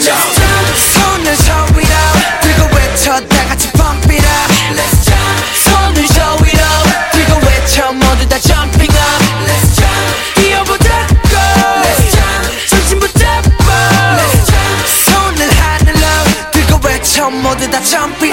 손을 저 위로 들고 외쳐 다같이 pump it up. Let's jump. 손을 저 위로 들고 외쳐 모두 다 jumping up. Let's jump. 뛰어보자고. Let's jump. 정신 붙잡고. Let's jump. 손을 하늘로 들고 외쳐 모두 다 jumping